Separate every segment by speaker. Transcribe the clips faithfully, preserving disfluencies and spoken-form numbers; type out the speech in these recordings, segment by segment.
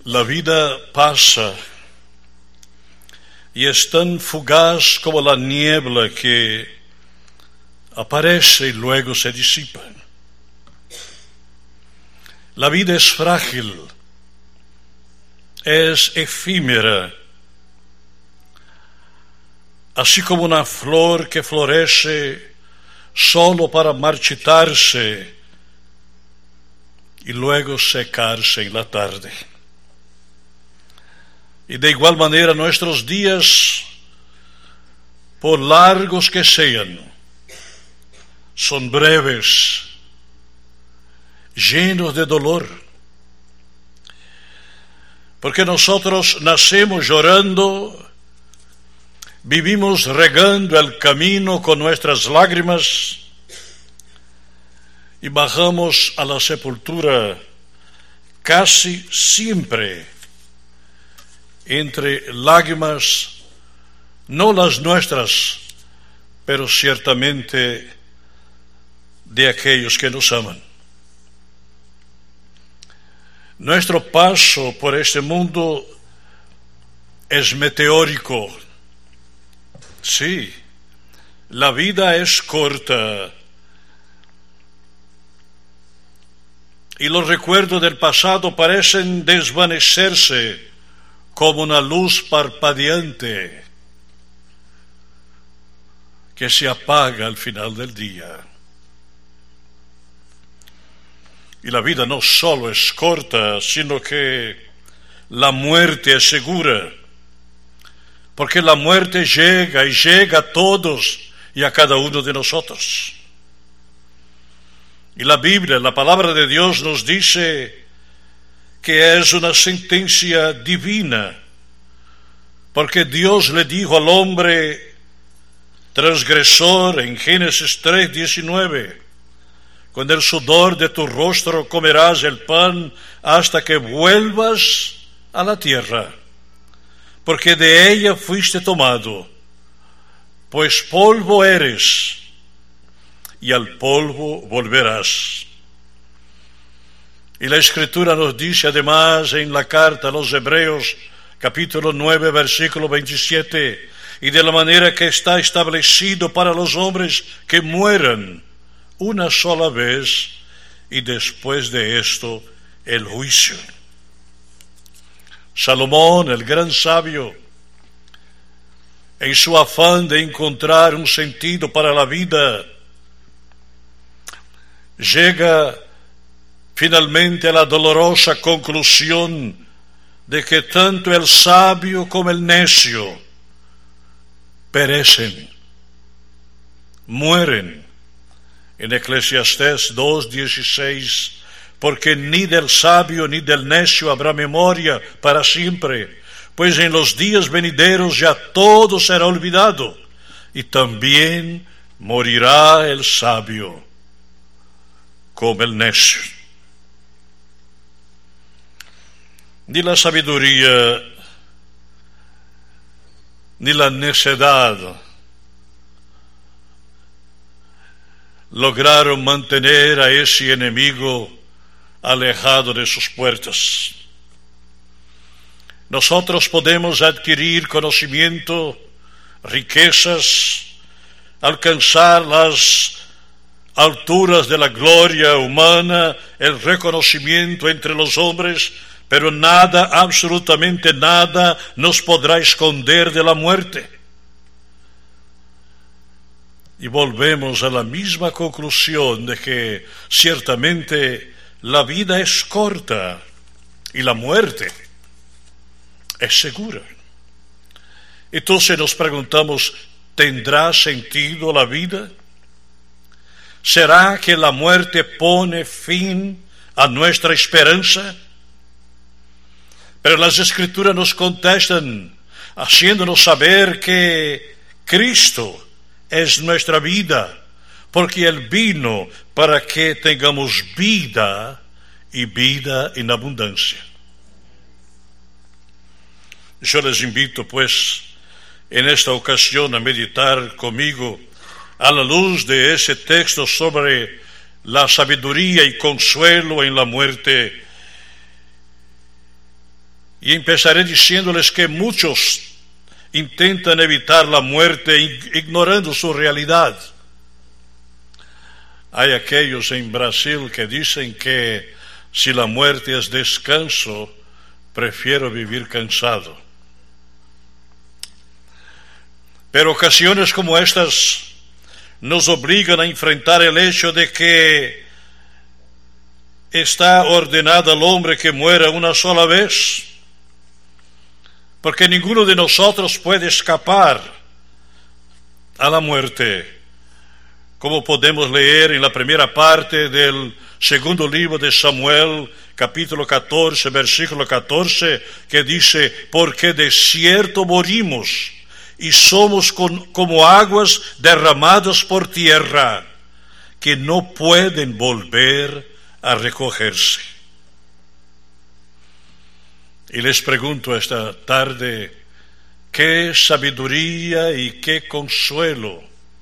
Speaker 1: La vida pasa y es tan fugaz como la niebla que aparece y luego se disipa. La vida es frágil, es efímera, así como una flor que florece solo para marchitarse y luego secarse en la tarde. Y de igual manera nuestros días, por largos que sean, son breves, llenos de dolor. Porque nosotros nacemos llorando, vivimos regando el camino con nuestras lágrimas y bajamos a la sepultura casi siempre entre lágrimas, no las nuestras, pero ciertamente de aquellos que nos aman. Nuestro paso por este mundo es meteórico. Sí, la vida es corta y los recuerdos del pasado parecen desvanecerse como una luz parpadeante que se apaga al final del día. Y la vida no solo es corta, sino que la muerte es segura, porque la muerte llega y llega a todos y a cada uno de nosotros. Y la Biblia, la palabra de Dios nos dice que es una sentencia divina, porque Dios le dijo al hombre transgresor en Génesis tres diecinueve, con el sudor de tu rostro comerás el pan hasta que vuelvas a la tierra, porque de ella fuiste tomado, pues polvo eres, y al polvo volverás. Y la Escritura nos dice además en la carta a los Hebreos, capítulo nueve, versículo veintisiete, y de la manera que está establecido para los hombres que mueran una sola vez, y después de esto el juicio. Salomón, el gran sabio, en su afán de encontrar un sentido para la vida, llega finalmente a la dolorosa conclusión de que tanto el sabio como el necio perecen, mueren. En Eclesiastés dos dieciséis, porque ni del sabio ni del necio habrá memoria para siempre, pues en los días venideros ya todo será olvidado, y también morirá el sabio como el necio. Ni la sabiduría ni la necedad lograron mantener a ese enemigo alejado de sus puertas. Nosotros podemos adquirir conocimiento, riquezas, alcanzar las alturas de la gloria humana, el reconocimiento entre los hombres, pero nada, absolutamente nada, nos podrá esconder de la muerte. Y volvemos a la misma conclusión de que ciertamente la vida es corta y la muerte es segura. Entonces nos preguntamos, ¿tendrá sentido la vida? ¿Será que la muerte pone fin a nuestra esperanza? Pero las Escrituras nos contestan, haciéndonos saber que Cristo es nuestra vida, porque Él vino para que tengamos vida y vida en abundancia. Yo les invito, pues, en esta ocasión a meditar conmigo a la luz de ese texto sobre la sabiduría y consuelo en la muerte, Y empezaré diciéndoles que muchos intentan evitar la muerte ignorando su realidad. Hay aquellos en Brasil que dicen que si la muerte es descanso, prefiero vivir cansado. Pero ocasiones como estas nos obligan a enfrentar el hecho de que está ordenado al hombre que muera una sola vez, porque ninguno de nosotros puede escapar a la muerte, como podemos leer en la primera parte del segundo libro de Samuel, capítulo catorce, versículo catorce, que dice: porque de cierto morimos, y somos con, como aguas derramadas por tierra, que no pueden volver a recogerse. Y les pregunto esta tarde, ¿qué sabiduría y qué consuelo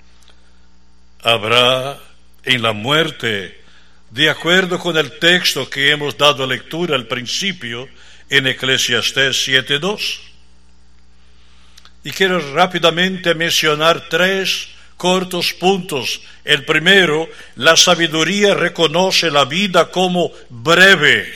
Speaker 1: habrá en la muerte, de acuerdo con el texto que hemos dado lectura al principio en Eclesiastés siete dos? Y quiero rápidamente mencionar tres cortos puntos. El primero, la sabiduría reconoce la vida como breve,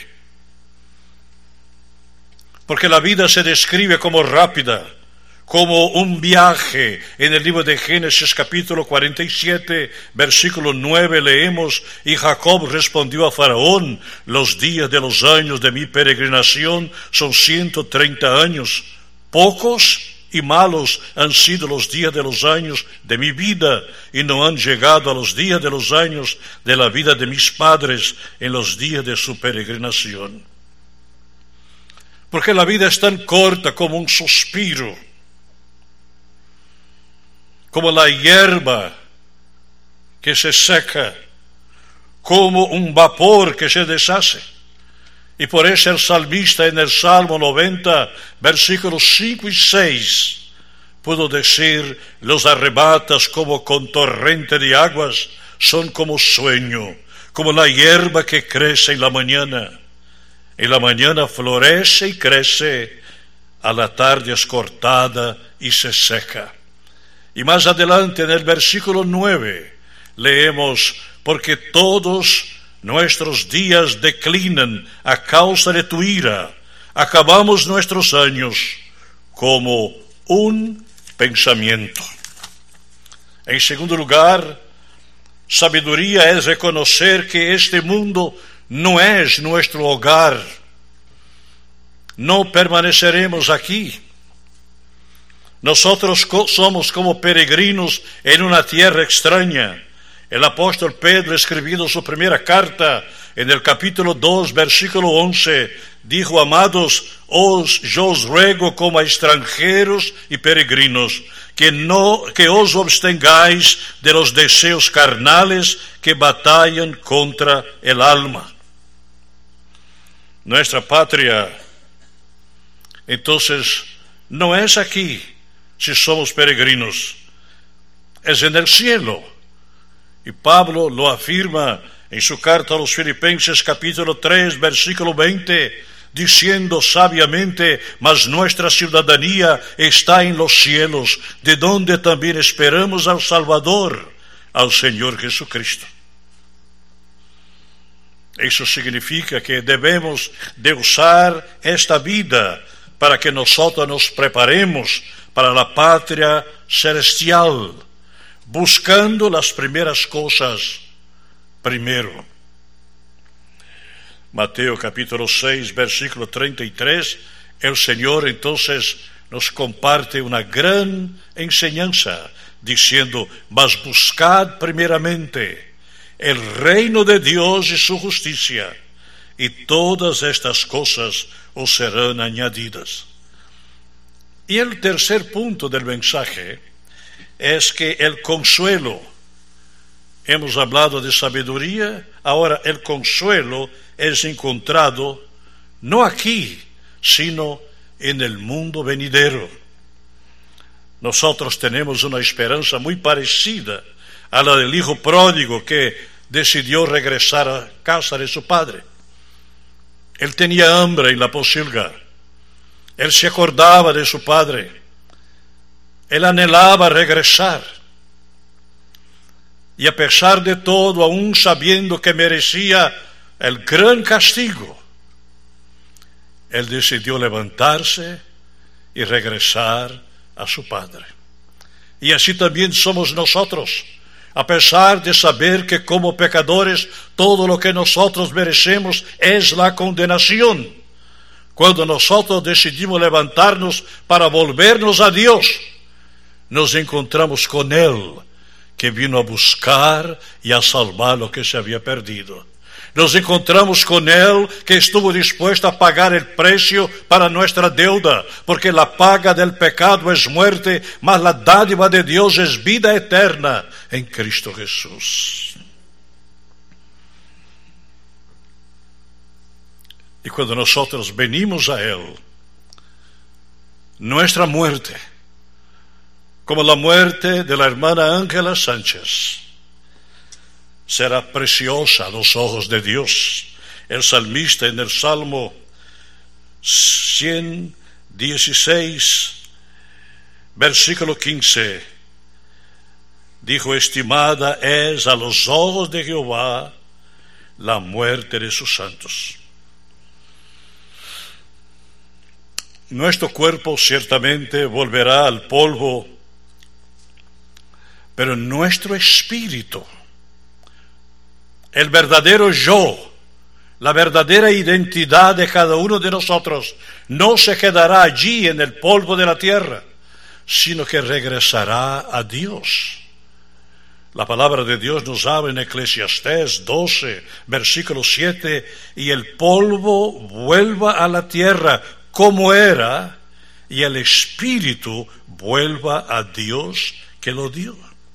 Speaker 1: porque la vida se describe como rápida, como un viaje. En el libro de Génesis capítulo cuarenta y siete, versículo nueve, leemos: y Jacob respondió a Faraón: los días de los años de mi peregrinación son ciento treinta años. Pocos y malos han sido los días de los años de mi vida, y no han llegado a los días de los años de la vida de mis padres en los días de su peregrinación. Porque la vida es tan corta como un suspiro, como la hierba que se seca, como un vapor que se deshace. Y por eso el salmista en el Salmo noventa, versículos cinco y seis, pudo decir: los arrebatas como con torrente de aguas, son como sueño, como la hierba que crece en la mañana. En la mañana florece y crece, a la tarde es cortada y se seca. Y más adelante en el versículo nueve leemos: porque todos nuestros días declinan a causa de tu ira, acabamos nuestros años como un pensamiento. En segundo lugar, sabiduría es reconocer que este mundo no es nuestro hogar. No permaneceremos aquí. Nosotros somos como peregrinos en una tierra extraña. El apóstol Pedro, escribiendo su primera carta, en el capítulo dos, versículo once, dijo: amados, os, yo os ruego como a extranjeros y peregrinos, que, no, que os abstengáis de los deseos carnales que batallan contra el alma. Nuestra patria, entonces, no es aquí si somos peregrinos, es en el cielo. Y Pablo lo afirma en su carta a los Filipenses capítulo tres, versículo veinte, diciendo sabiamente: mas nuestra ciudadanía está en los cielos, de donde también esperamos al Salvador, al Señor Jesucristo. Eso significa que debemos de usar esta vida para que nosotros nos preparemos para la patria celestial, buscando las primeras cosas primero. Mateo capítulo seis, versículo treinta y tres, el Señor entonces nos comparte una gran enseñanza, diciendo: mas buscad primeramente el reino de Dios y su justicia, y todas estas cosas os serán añadidas. Y el tercer punto del mensaje es que el consuelo, hemos hablado de sabiduría, ahora el consuelo es encontrado no aquí, sino en el mundo venidero. Nosotros tenemos una esperanza muy parecida a la del hijo pródigo que decidió regresar a casa de su padre. Él tenía hambre en la pocilga, Él se acordaba de su padre. Él anhelaba regresar. Y a pesar de todo, aún sabiendo que merecía el gran castigo, él decidió levantarse y regresar a su padre. Y así también somos nosotros. A pesar de saber que como pecadores todo lo que nosotros merecemos es la condenación, cuando nosotros decidimos levantarnos para volvernos a Dios, nos encontramos con Él, que vino a buscar y a salvar lo que se había perdido. Nos encontramos con Él, que estuvo dispuesto a pagar el precio para nuestra deuda, porque la paga del pecado es muerte, mas la dádiva de Dios es vida eterna en Cristo Jesús. Y cuando nosotros venimos a Él, nuestra muerte, como la muerte de la hermana Ángela Sánchez, será preciosa a los ojos de Dios. El salmista en el Salmo ciento dieciséis, versículo quince, dijo: estimada es a los ojos de Jehová la muerte de sus santos. Nuestro cuerpo ciertamente volverá al polvo, pero nuestro espíritu, el verdadero yo, la verdadera identidad de cada uno de nosotros, no se quedará allí en el polvo de la tierra, sino que regresará a Dios. La palabra de Dios nos habla en Eclesiastés doce, versículo siete, y el polvo vuelva a la tierra como era, y el espíritu vuelva a Dios que lo dio.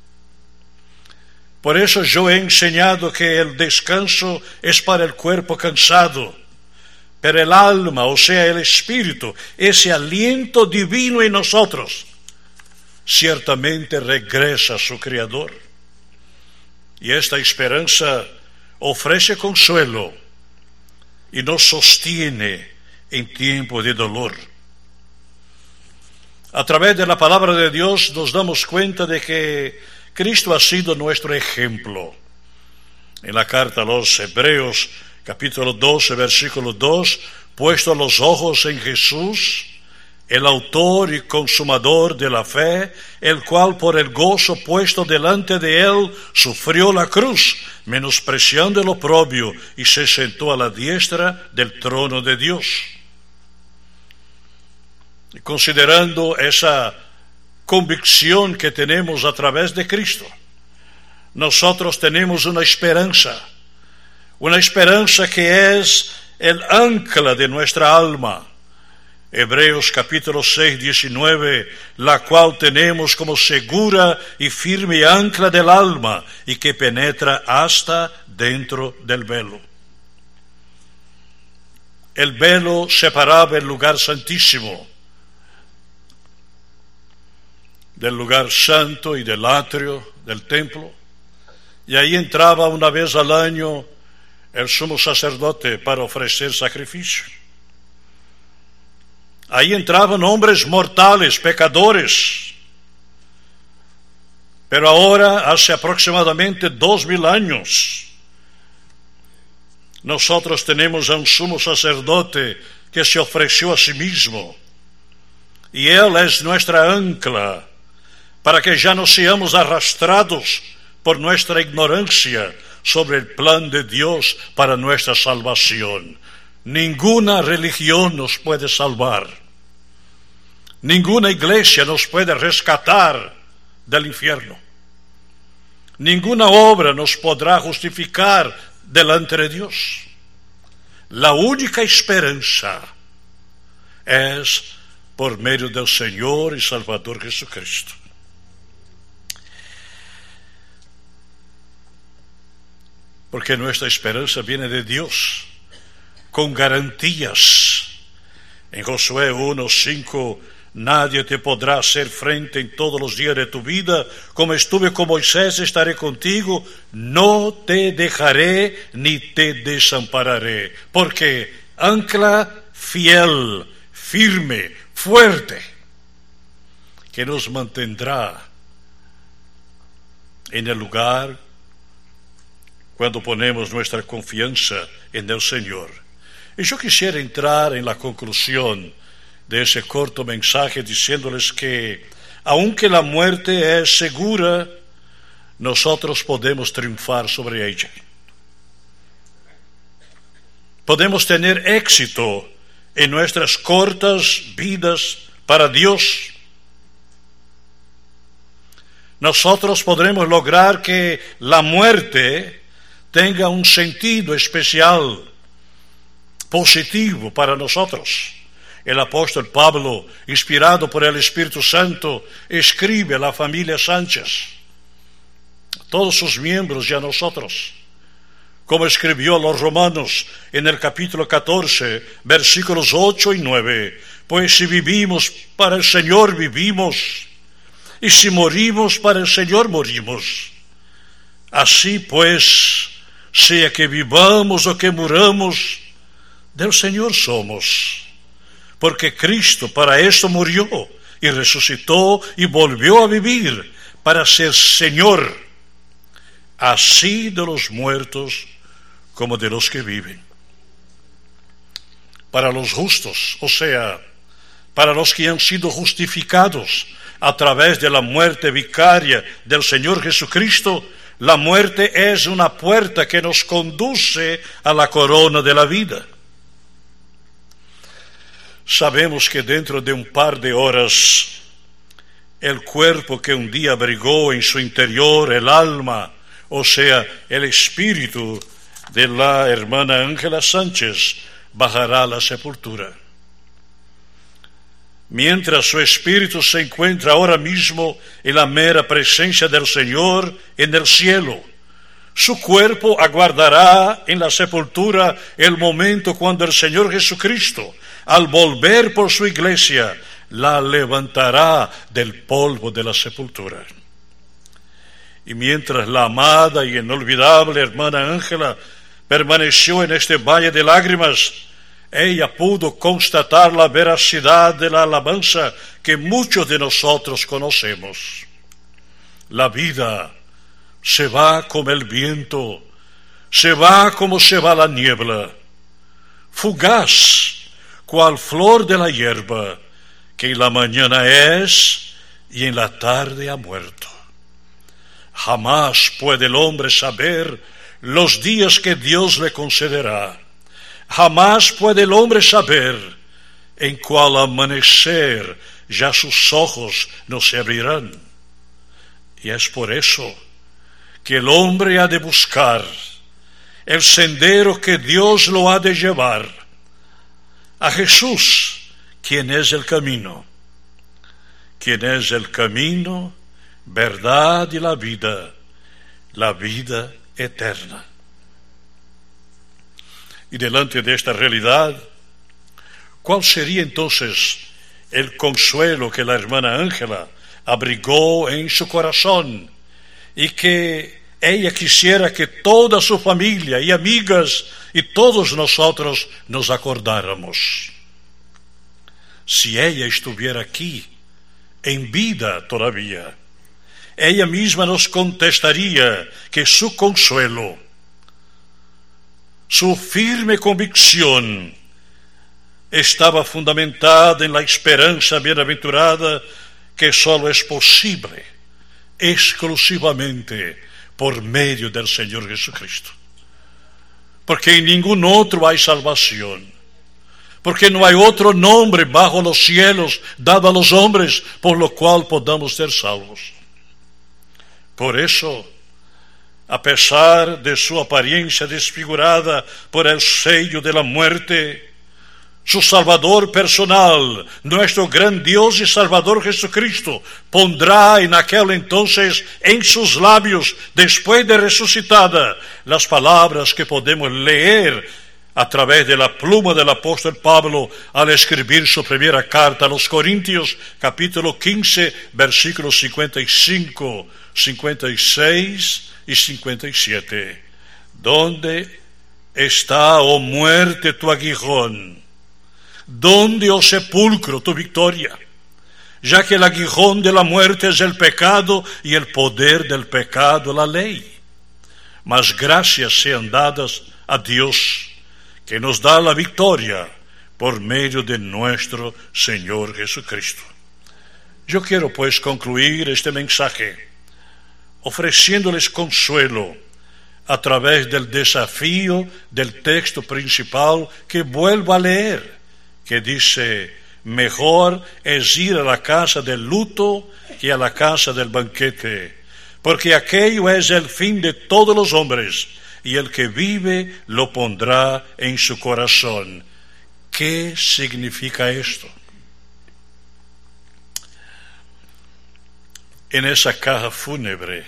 Speaker 1: Por eso yo he enseñado que el descanso es para el cuerpo cansado, pero el alma, o sea, el espíritu, ese aliento divino en nosotros, ciertamente regresa a su Creador. Y esta esperanza ofrece consuelo y nos sostiene en tiempo de dolor. A través de la palabra de Dios nos damos cuenta de que Cristo ha sido nuestro ejemplo. En la carta a los Hebreos, capítulo doce, versículo dos, puesto los ojos en Jesús, el autor y consumador de la fe, el cual por el gozo puesto delante de él sufrió la cruz, menospreciando el oprobio, y se sentó a la diestra del trono de Dios. Y considerando esa convicción que tenemos a través de Cristo, nosotros tenemos una esperanza, una esperanza que es el ancla de nuestra alma. Hebreos capítulo seis, diecinueve, la cual tenemos como segura y firme ancla del alma y que penetra hasta dentro del velo. El velo separaba el lugar santísimo del lugar santo y del atrio del templo, y ahí entraba una vez al año el sumo sacerdote para ofrecer sacrificio. Ahí entraban hombres mortales, pecadores. Pero ahora, hace aproximadamente dos mil años, nosotros tenemos a un sumo sacerdote que se ofreció a sí mismo, y Él es nuestra ancla, para que ya no seamos arrastrados por nuestra ignorancia sobre el plan de Dios para nuestra salvación. Ninguna religión nos puede salvar. Ninguna iglesia nos puede rescatar del infierno. Ninguna obra nos podrá justificar delante de Dios. La única esperanza es por medio del Señor y Salvador Jesucristo. Porque nuestra esperanza viene de Dios, con garantías. En Josué uno, cinco, nadie te podrá hacer frente en todos los días de tu vida. Como estuve con Moisés, estaré contigo. No te dejaré ni te desampararé. Porque ancla fiel, firme, fuerte, que nos mantendrá en el lugar cuando ponemos nuestra confianza en el Señor. Y yo quisiera entrar en la conclusión de ese corto mensaje diciéndoles que, aunque la muerte es segura, nosotros podemos triunfar sobre ella. Podemos tener éxito en nuestras cortas vidas para Dios. Nosotros podremos lograr que la muerte tenga un sentido especial, positivo para nosotros. El apóstol Pablo, inspirado por el Espíritu Santo, escribe a la familia Sánchez, a todos sus miembros y a nosotros, como escribió a los romanos en el capítulo catorce, versículos ocho y nueve, pues si vivimos, para el Señor vivimos, y si morimos, para el Señor morimos. Así pues, sea que vivamos o que muramos, del Señor somos. Porque Cristo para esto murió y resucitó y volvió a vivir para ser Señor, así de los muertos como de los que viven. Para los justos, o sea, para los que han sido justificados a través de la muerte vicaria del Señor Jesucristo, la muerte es una puerta que nos conduce a la corona de la vida. Sabemos que dentro de un par de horas, el cuerpo que un día abrigó en su interior el alma, o sea, el espíritu de la hermana Ángela Sánchez, bajará a la sepultura. Mientras su espíritu se encuentra ahora mismo en la mera presencia del Señor en el cielo, su cuerpo aguardará en la sepultura el momento cuando el Señor Jesucristo, al volver por su iglesia, la levantará del polvo de la sepultura. Y mientras la amada y inolvidable hermana Ángela permaneció en este valle de lágrimas, ella pudo constatar la veracidad de la alabanza que muchos de nosotros conocemos. La vida se va como el viento, se va como se va la niebla, fugaz, cual flor de la hierba, que en la mañana es y en la tarde ha muerto. Jamás puede el hombre saber los días que Dios le concederá. Jamás puede el hombre saber en cuál amanecer ya sus ojos no se abrirán. Y es por eso que el hombre ha de buscar el sendero que Dios lo ha de llevar a Jesús, quien es el camino, quien es el camino, verdad y la vida, la vida eterna. Y delante de esta realidad, ¿cuál sería entonces el consuelo que la hermana Ángela abrigó en su corazón y que ella quisiera que toda su familia y amigas y todos nosotros nos acordáramos? Si ella estuviera aquí, en vida todavía, ella misma nos contestaría que su consuelo, su firme convicción, estaba fundamentada en la esperanza bienaventurada que solo es posible exclusivamente por medio del Señor Jesucristo. Porque en ningún otro hay salvación. Porque no hay otro nombre bajo los cielos dado a los hombres por lo cual podamos ser salvos. Por eso, a pesar de su apariencia desfigurada por el sello de la muerte, su Salvador personal, nuestro gran Dios y Salvador Jesucristo, pondrá en aquel entonces en sus labios, después de resucitada, las palabras que podemos leer a través de la pluma del apóstol Pablo al escribir su primera carta a los Corintios, capítulo quince, versículos cincuenta y cinco, cincuenta y seis y cincuenta y siete. ¿Dónde está, oh muerte, tu aguijón? ¿Dónde, oh sepulcro, tu victoria? Ya que el aguijón de la muerte es el pecado y el poder del pecado la ley. Mas gracias sean dadas a Dios, que nos da la victoria por medio de nuestro Señor Jesucristo. Yo quiero pues concluir este mensaje ofreciéndoles consuelo a través del desafío del texto principal que vuelvo a leer, que dice: mejor es ir a la casa del luto que a la casa del banquete, porque aquello es el fin de todos los hombres, y el que vive lo pondrá en su corazón. ¿Qué significa esto? En esa caja fúnebre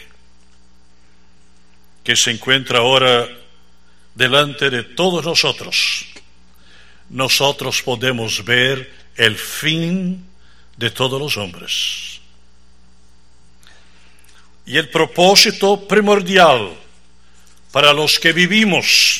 Speaker 1: que se encuentra ahora delante de todos nosotros, nosotros podemos ver el fin de todos los hombres. Y el propósito primordial para los que vivimos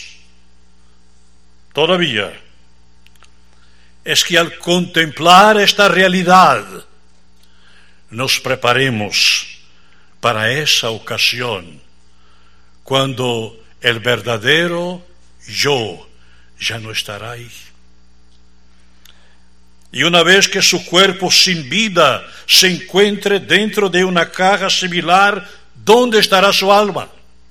Speaker 1: todavía es que al contemplar esta realidad nos preparemos para esa ocasión, cuando el verdadero yo ya no estará ahí. Y una vez que su cuerpo sin vida se encuentre dentro de una caja similar, ¿dónde estará su alma?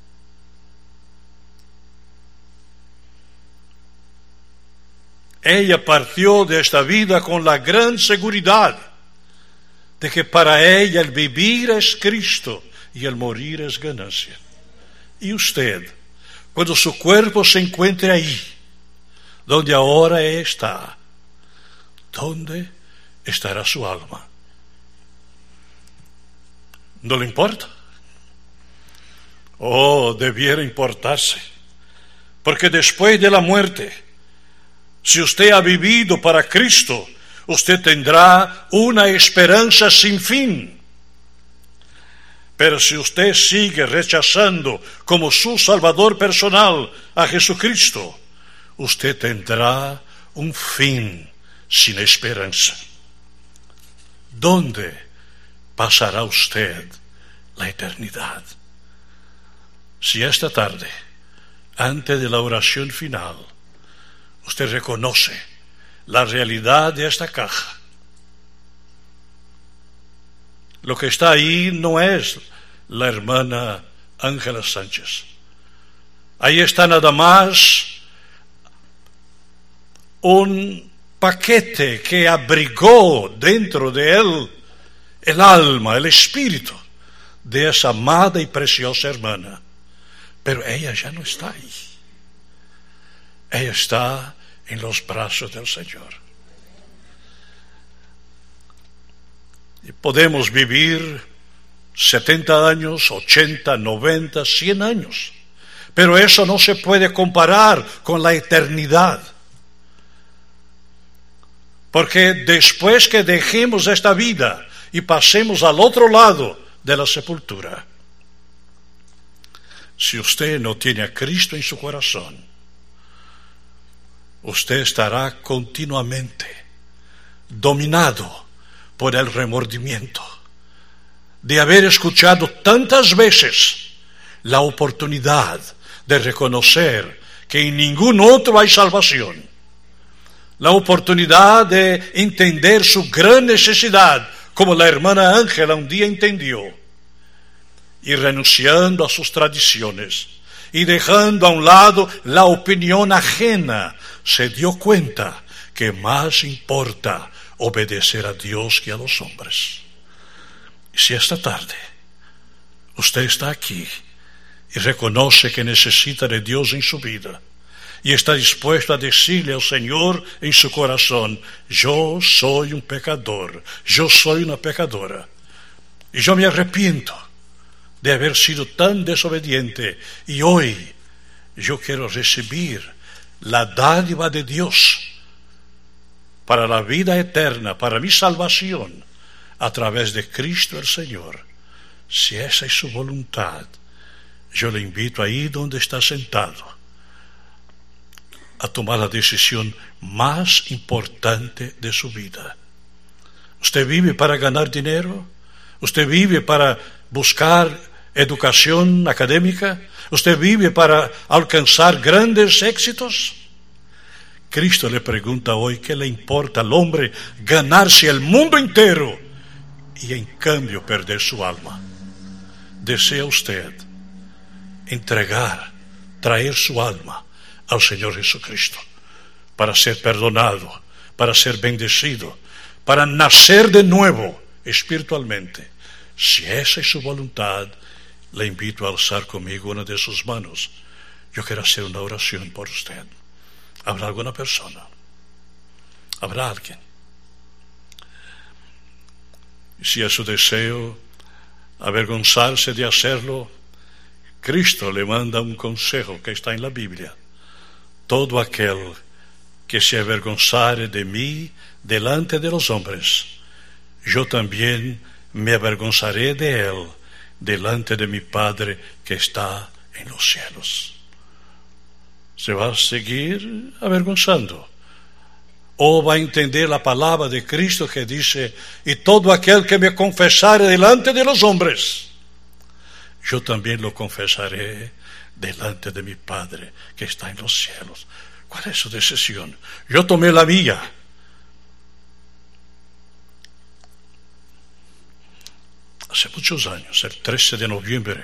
Speaker 1: Ella partió de esta vida con la gran seguridad de que para ella el vivir es Cristo y el morir es ganancia. Y usted, cuando su cuerpo se encuentre ahí, donde ahora está, ¿dónde estará su alma? ¿No le importa? Oh, debiera importarse, porque después de la muerte, si usted ha vivido para Cristo, usted tendrá una esperanza sin fin. Pero si usted sigue rechazando como su Salvador personal a Jesucristo, usted tendrá un fin sin esperanza. ¿Dónde pasará usted la eternidad? Si esta tarde, antes de la oración final, usted reconoce la realidad de esta caja, lo que está ahí no es la hermana Ángela Sánchez. Ahí está nada más un paquete que abrigó dentro de él el alma, el espíritu de esa amada y preciosa hermana. Pero ella ya no está ahí. Ella está en los brazos del Señor. Y podemos vivir setenta años, ochenta, noventa, cien años, pero eso no se puede comparar con la eternidad. Porque después que dejemos esta vida y pasemos al otro lado de la sepultura, si usted no tiene a Cristo en su corazón, usted estará continuamente dominado por el remordimiento de haber escuchado tantas veces la oportunidad de reconocer que en ningún otro hay salvación, la oportunidad de entender su gran necesidad, como la hermana Ángela un día entendió, y renunciando a sus tradiciones y dejando a un lado la opinión ajena, se dio cuenta que más importa obedecer a Dios que a los hombres. Y si esta tarde usted está aquí y reconoce que necesita de Dios en su vida y está dispuesto a decirle al Señor en su corazón: yo soy un pecador, yo soy una pecadora, y yo me arrepiento de haber sido tan desobediente, y hoy yo quiero recibir la dádiva de Dios para la vida eterna, para mi salvación, a través de Cristo el Señor. Si esa es su voluntad, yo le invito ahí donde está sentado a tomar la decisión más importante de su vida. ¿Usted vive para ganar dinero? ¿Usted vive para buscar educación académica? ¿Usted vive para alcanzar grandes éxitos? Cristo le pregunta hoy qué le importa al hombre ganarse el mundo entero y en cambio perder su alma. ¿Desea usted entregar, traer su alma al Señor Jesucristo para ser perdonado, para ser bendecido, para nacer de nuevo espiritualmente? Si esa es su voluntad, le invito a alzar conmigo una de sus manos. Yo quiero hacer una oración por usted. ¿Habrá alguna persona? ¿Habrá alguien? Y si es su deseo avergonzarse de hacerlo, Cristo le manda un consejo que está en la Biblia. Todo aquel que se avergonzare de mí delante de los hombres, yo también me avergonzaré de él delante de mi Padre que está en los cielos. ¿Se va a seguir avergonzando? ¿O va a entender la palabra de Cristo que dice, y todo aquel que me confesare delante de los hombres, yo también lo confesaré delante de mi Padre que está en los cielos? ¿Cuál es su decisión? Yo tomé la mía. Hace muchos años, el trece de noviembre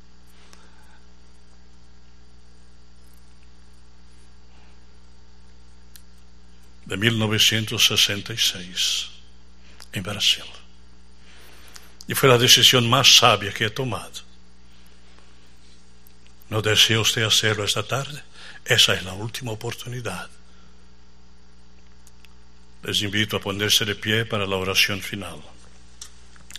Speaker 1: de mil novecientos sesenta y seis, en Brasil. Y fue la decisión más sabia que he tomado. ¿No desea usted hacerlo esta tarde? Esa es la última oportunidad. Les invito a ponerse de pie para la oración final.